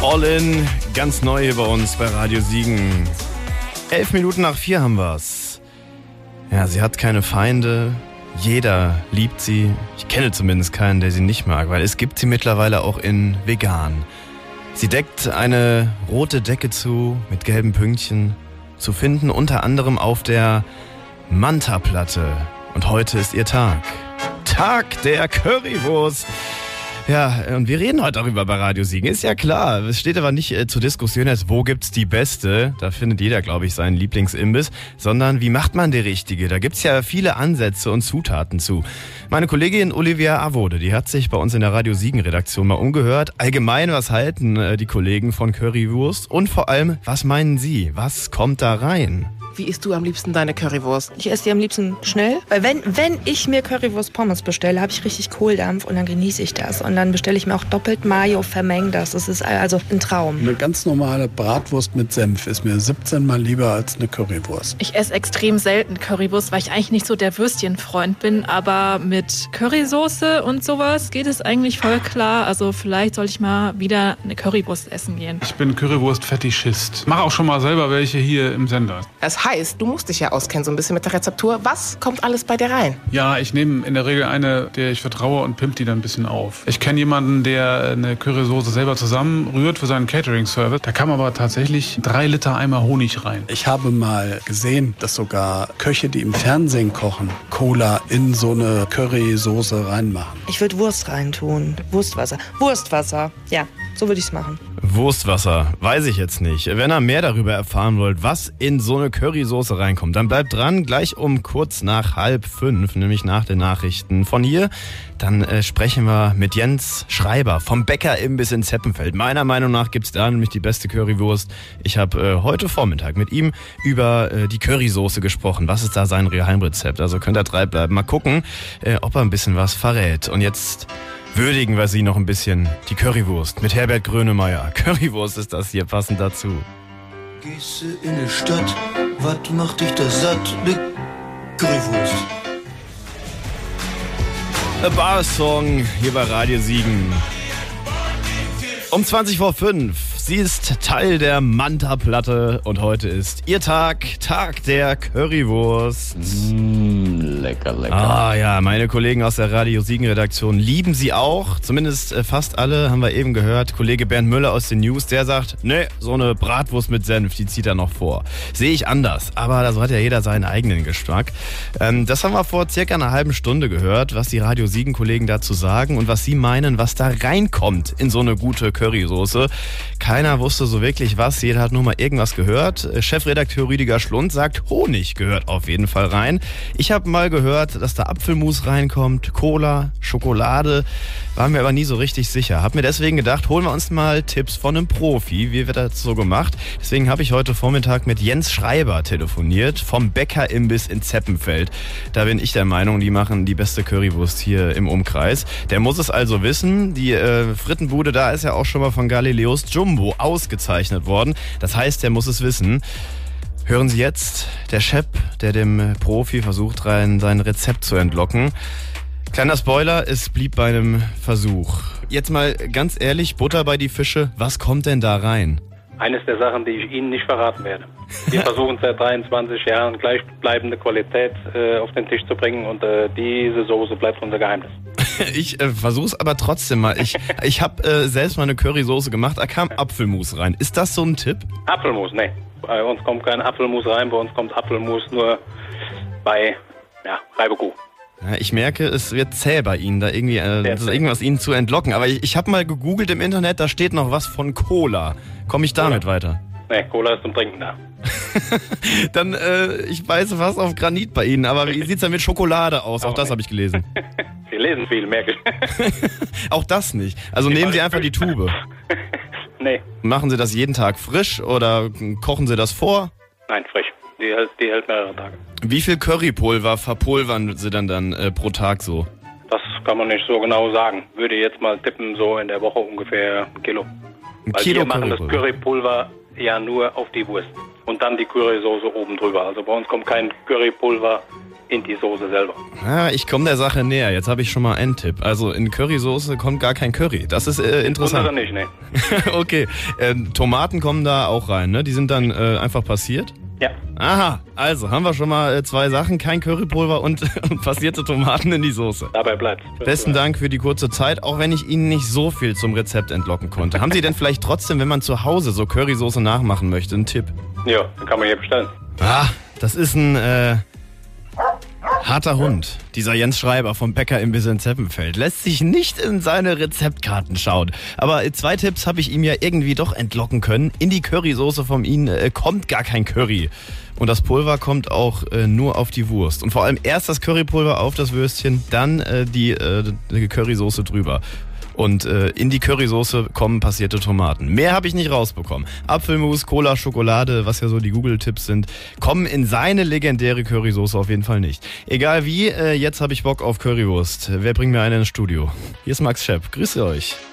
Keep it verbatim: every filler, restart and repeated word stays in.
All in, ganz neu hier bei uns bei Radio Siegen. Elf Minuten nach vier haben wir's. Ja, sie hat keine Feinde. Jeder liebt sie. Ich kenne zumindest keinen, der sie nicht mag, weil es gibt sie mittlerweile auch in vegan. Sie deckt eine rote Decke zu mit gelben Pünktchen. Zu finden unter anderem auf der Manta-Platte. Und heute ist ihr Tag. Tag der Currywurst. Ja, und wir reden heute darüber bei Radio Siegen, ist ja klar. Es steht aber nicht äh, zur Diskussion, als wo gibt's die beste, da findet jeder, glaube ich, seinen Lieblingsimbiss, sondern wie macht man die richtige? Da gibt's ja viele Ansätze und Zutaten zu. Meine Kollegin Olivia Avode, die hat sich bei uns in der Radio Siegen Redaktion mal umgehört. Allgemein, was halten äh, die Kollegen von Currywurst? Und vor allem, was meinen Sie? Was kommt da rein? Wie isst du am liebsten deine Currywurst? Ich esse die am liebsten schnell, weil wenn, wenn ich mir Currywurst Pommes bestelle, habe ich richtig Kohldampf und dann genieße ich das. Und dann bestelle ich mir auch doppelt Mayo, vermeng das. Das ist also ein Traum. Eine ganz normale Bratwurst mit Senf ist mir siebzehn Mal lieber als eine Currywurst. Ich esse extrem selten Currywurst, weil ich eigentlich nicht so der Würstchenfreund bin. Aber mit Currysoße und sowas geht es eigentlich voll klar. Also vielleicht soll ich mal wieder eine Currywurst essen gehen. Ich bin Currywurst-Fetischist. Mache auch schon mal selber welche hier im Sender. Das heißt, du musst dich ja auskennen so ein bisschen mit der Rezeptur. Was kommt alles bei dir rein? Ja, ich nehme in der Regel eine, der ich vertraue und pimp die dann ein bisschen auf. Ich kenne jemanden, der eine Currysoße selber zusammenrührt für seinen Catering-Service. Da kam aber tatsächlich drei Liter Eimer Honig rein. Ich habe mal gesehen, dass sogar Köche, die im Fernsehen kochen, Cola in so eine Currysoße reinmachen. Ich würde Wurst reintun. Wurstwasser. Wurstwasser. Ja, so würde ich es machen. Wurstwasser, weiß ich jetzt nicht. Wenn ihr mehr darüber erfahren wollt, was in so eine Currysoße reinkommt, dann bleibt dran, gleich um kurz nach halb fünf, nämlich nach den Nachrichten von hier. Dann äh, sprechen wir mit Jens Schreiber vom Bäcker-Imbiss in Zeppenfeld. Meiner Meinung nach gibt's da nämlich die beste Currywurst. Ich habe äh, heute Vormittag mit ihm über äh, die Currysoße gesprochen. Was ist da sein Geheimrezept? Also könnt ihr drei bleiben. Mal gucken, äh, ob er ein bisschen was verrät. Und jetzt würdigen wir sie noch ein bisschen. Die Currywurst mit Herbert Grönemeyer. Currywurst ist das hier, passend dazu. Gehst du in die Stadt, was macht dich da satt? Ne Currywurst. A Bar-Song hier bei Radio Siegen. Um zwanzig vor fünf. Sie ist Teil der Manta-Platte und heute ist ihr Tag, Tag der Currywurst. Mm, lecker, lecker. Ah ja, meine Kollegen aus der Radio Siegen-Redaktion lieben sie auch. Zumindest äh, fast alle, haben wir eben gehört. Kollege Bernd Müller aus den News, der sagt, ne, so eine Bratwurst mit Senf, die zieht er noch vor. Sehe ich anders, aber so hat ja jeder seinen eigenen Geschmack. Ähm, das haben wir vor circa einer halben Stunde gehört, was die Radio Siegen-Kollegen dazu sagen und was sie meinen, was da reinkommt in so eine gute Currysoße. Keiner wusste so wirklich was, jeder hat nur mal irgendwas gehört. Chefredakteur Rüdiger Schlund sagt, Honig gehört auf jeden Fall rein. Ich habe mal gehört, dass da Apfelmus reinkommt, Cola, Schokolade. Waren wir aber nie so richtig sicher. Hab mir deswegen gedacht, holen wir uns mal Tipps von einem Profi. Wie wird das so gemacht? Deswegen habe ich heute Vormittag mit Jens Schreiber telefoniert vom Bäcker-Imbiss in Zeppenfeld. Da bin ich der Meinung, die machen die beste Currywurst hier im Umkreis. Der muss es also wissen. Die äh, Frittenbude da ist ja auch schon mal von Galileos Jumbo ausgezeichnet worden. Das heißt, der muss es wissen. Hören Sie jetzt, der Chef, der dem Profi versucht, rein sein Rezept zu entlocken. Kleiner Spoiler, es blieb bei einem Versuch. Jetzt mal ganz ehrlich, Butter bei die Fische, was kommt denn da rein? Eines der Sachen, die ich Ihnen nicht verraten werde. Wir versuchen seit dreiundzwanzig Jahren gleichbleibende Qualität äh, auf den Tisch zu bringen und äh, diese Soße bleibt unser Geheimnis. Ich äh, versuch's aber trotzdem mal. Ich, ich habe äh, selbst mal eine Currysoße gemacht, da kam Apfelmus rein. Ist das so ein Tipp? Apfelmus, nee. Bei uns kommt kein Apfelmus rein, bei uns kommt Apfelmus nur bei ja, Reibekuh. Ja, ich merke, es wird zäh bei Ihnen, da irgendwie äh, das ist irgendwas Ihnen zu entlocken. Aber ich, ich habe mal gegoogelt im Internet, da steht noch was von Cola. Komme ich damit Cola. weiter? Nee, Cola ist zum Trinken da. Dann, äh, ich beiße fast auf Granit bei Ihnen, aber wie sieht's denn mit Schokolade aus? Auch das habe ich gelesen. Sie lesen viel, merke ich. Auch das nicht. Also ich nehmen Sie einfach die Tube. Nee. Machen Sie das jeden Tag frisch oder kochen Sie das vor? Nein, frisch. Die hält, die hält mehrere Tage. Wie viel Currypulver verpulvern Sie dann, dann äh, pro Tag so? Das kann man nicht so genau sagen. Würde jetzt mal tippen, so in der Woche ungefähr ein Kilo. Ein Weil Kilo wir machen Currypulver. das Currypulver ja nur auf die Wurst. Und dann die Currysoße oben drüber. Also bei uns kommt kein Currypulver in die Soße selber. Ah, ich komme der Sache näher. Jetzt habe ich schon mal einen Tipp. Also in Currysoße kommt gar kein Curry. Das ist äh, interessant. Oder nicht, ne? Okay, äh, Tomaten kommen da auch rein, ne? Die sind dann äh, einfach passiert? Ja. Aha, also haben wir schon mal äh, zwei Sachen. Kein Currypulver und, und passierte Tomaten in die Soße. Dabei bleibt. Besten Dank für die kurze Zeit, auch wenn ich Ihnen nicht so viel zum Rezept entlocken konnte. Haben Sie denn vielleicht trotzdem, wenn man zu Hause so Currysoße nachmachen möchte, einen Tipp? Ja, dann kann man hier bestellen. Ah, das ist ein äh, harter Hund. Dieser Jens Schreiber vom Bäcker im Imbiss in Zeppenfeld lässt sich nicht in seine Rezeptkarten schauen. Aber zwei Tipps habe ich ihm ja irgendwie doch entlocken können. In die Currysoße von Ihnen äh, kommt gar kein Curry. Und das Pulver kommt auch äh, nur auf die Wurst. Und vor allem erst das Currypulver auf das Würstchen, dann äh, die, äh, die Currysoße drüber. Und äh, in die Currysoße kommen passierte Tomaten. Mehr habe ich nicht rausbekommen. Apfelmus, Cola, Schokolade, was ja so die Google-Tipps sind, kommen in seine legendäre Currysoße auf jeden Fall nicht. Egal wie, äh, jetzt habe ich Bock auf Currywurst. Wer bringt mir eine ins Studio? Hier ist Max Schepp. Grüße euch.